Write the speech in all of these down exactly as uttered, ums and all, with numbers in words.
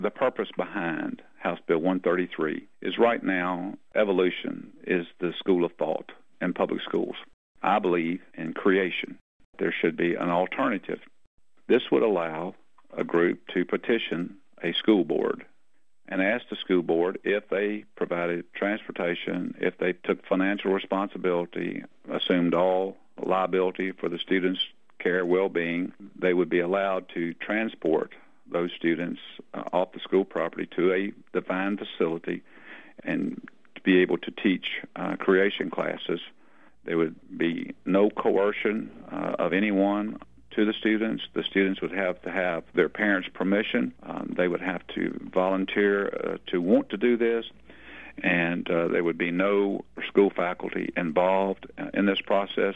The purpose behind House Bill one thirty-three is right now, evolution is the school of thought in public schools. I believe in creation. There should be an alternative. This would allow a group to petition a school board and ask the school board if they provided transportation, if they took financial responsibility, assumed all liability for the students' care, well-being, they would be allowed to transport those students uh, off the school property to a defined facility and to be able to teach uh, creation classes. There would be no coercion uh, of anyone to the students. The students would have to have their parents' permission. Um, they would have to volunteer uh, to want to do this, and uh, there would be no school faculty involved uh, in this process.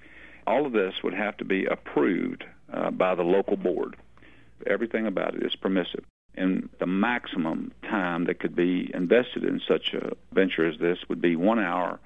All of this would have to be approved uh, by the local board. Everything about it is permissive. And the maximum time that could be invested in such a venture as this would be one hour,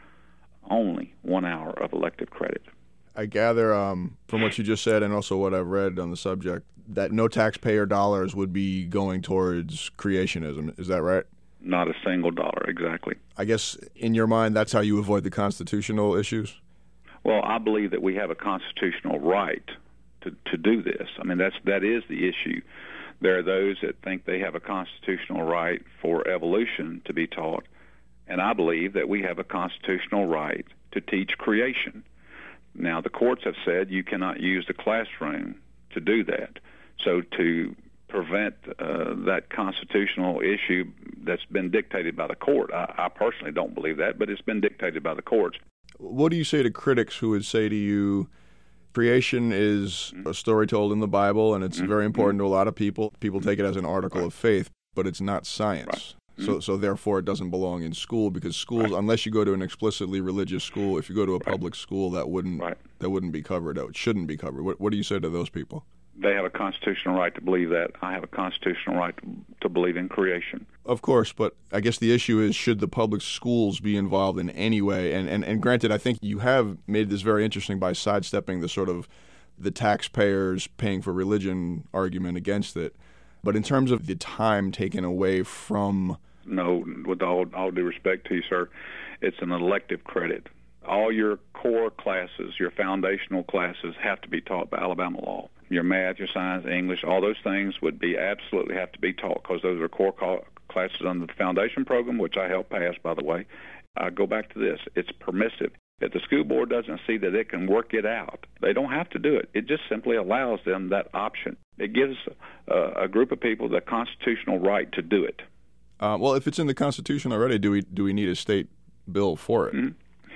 only one hour of elective credit. I gather um, from what you just said and also what I've read on the subject that no taxpayer dollars would be going towards creationism. Is that right? Not a single dollar, exactly. I guess in your mind that's how you avoid the constitutional issues? Well, I believe that we have a constitutional right to, to do this. I mean, that's that is the issue. There are those that think they have a constitutional right for evolution to be taught, and I believe that we have a constitutional right to teach creation. Now, the courts have said you cannot use the classroom to do that. So to prevent uh, that constitutional issue that's been dictated by the court, I, I personally don't believe that, but it's been dictated by the courts. What do you say to critics who would say to you, creation is a story told in the Bible, and it's mm-hmm. very important to a lot of people. People take it as an article right. of faith, but it's not science. Right. So, mm-hmm. so therefore, it doesn't belong in school because schools, right. unless you go to an explicitly religious school, if you go to a right. public school, that wouldn't right. that wouldn't be covered. That shouldn't be covered. What, what do you say to those people? They have a constitutional right to believe that. I have a constitutional right to, to believe in creation. Of course, but I guess the issue is, should the public schools be involved in any way? And, and, and granted, I think you have made this very interesting by sidestepping the sort of the taxpayers paying for religion argument against it. But in terms of the time taken away from... No, with all, all due respect to you, sir, it's an elective credit. All your core classes, your foundational classes, have to be taught by Alabama law. Your math, your science, English, all those things would be absolutely have to be taught because those are core co- classes under the foundation program, which I helped pass, by the way. I go back to this. It's permissive. If the school board doesn't see that it can work it out, they don't have to do it. It just simply allows them that option. It gives uh, a group of people the constitutional right to do it. Uh, well, if it's in the Constitution already, do we do we need a state bill for it? Mm-hmm.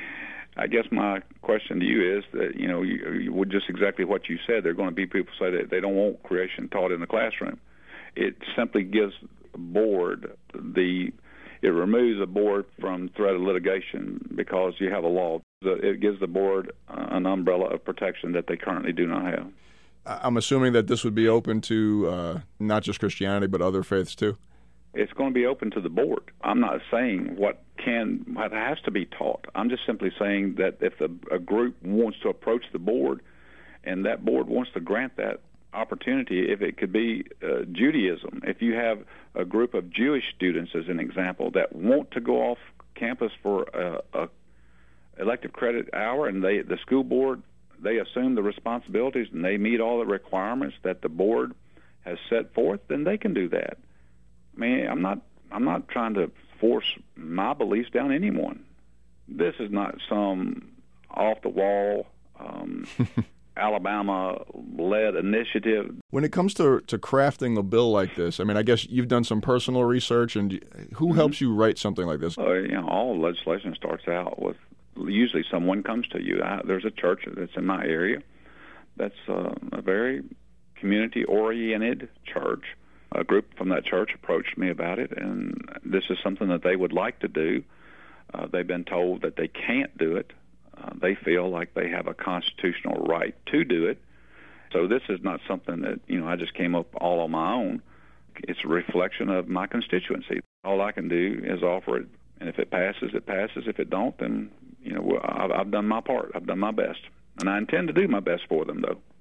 I guess my question to you is that, you know, you, you would just exactly what you said. There are going to be people say that they don't want creation taught in the classroom. It simply gives the board the, it removes the board from threat of litigation because you have a law. It gives the board uh, an umbrella of protection that they currently do not have. I'm assuming that this would be open to uh, not just Christianity but other faiths too? It's going to be open to the board. I'm not saying what can, what has to be taught. I'm just simply saying that if the, a group wants to approach the board and that board wants to grant that opportunity, if it could be uh, Judaism, if you have a group of Jewish students, as an example, that want to go off campus for a, a elective credit hour and they, the school board, they assume the responsibilities and they meet all the requirements that the board has set forth, then they can do that. I mean, I'm not I'm not trying to force my beliefs down anyone. This is not some off-the-wall um, Alabama-led initiative. When it comes to, to crafting a bill like this, I mean, I guess you've done some personal research, and who mm-hmm. helps you write something like this? Uh, you know, all legislation starts out with usually someone comes to you. I, there's a church that's in my area that's uh, a very community-oriented church. A group from that church approached me about it, and this is something that they would like to do. Uh, they've been told that they can't do it. Uh, they feel like they have a constitutional right to do it. So this is not something that, you know, I just came up all on my own. It's a reflection of my constituency. All I can do is offer it, and if it passes, it passes. If it don't, then, you know, I've, I've done my part. I've done my best. And I intend to do my best for them, though.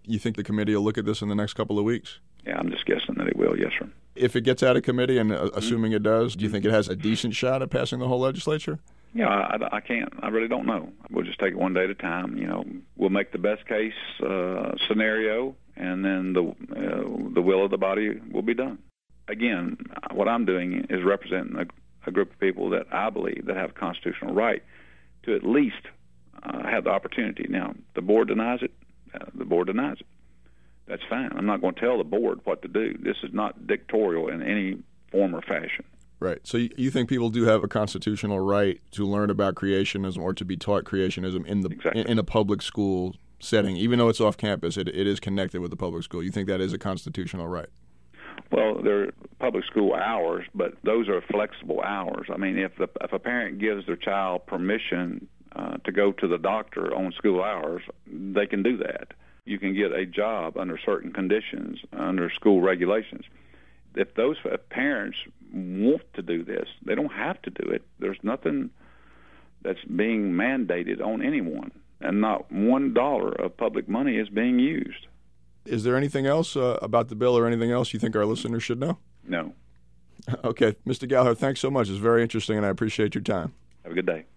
You think the committee will look at this in the next couple of weeks? Yeah, I'm just guessing that it will, yes, sir. If it gets out of committee, and uh, assuming it does, do you think it has a decent shot at passing the whole legislature? Yeah, I, I can't. I really don't know. We'll just take it one day at a time. You know, we'll make the best case uh, scenario, and then the uh, the will of the body will be done. Again, what I'm doing is representing a, a group of people that I believe that have a constitutional right to at least uh, have the opportunity. Now, the board denies it. Uh, the board denies it. That's fine. I'm not going to tell the board what to do. This is not dictatorial in any form or fashion. Right. So you think people do have a constitutional right to learn about creationism or to be taught creationism in the exactly. in, in a public school setting, even though it's off campus, it, it is connected with the public school. You think that is a constitutional right? Well, they're public school hours, but those are flexible hours. I mean, if the, if a parent gives their child permission uh, to go to the doctor on school hours, they can do that. You can get a job under certain conditions, under school regulations. If those parents want to do this, they don't have to do it. There's nothing that's being mandated on anyone, and not one dollar of public money is being used. Is there anything else uh, about the bill or anything else you think our listeners should know? No. Okay. Mister Gallagher, thanks so much. It's very interesting, and I appreciate your time. Have a good day.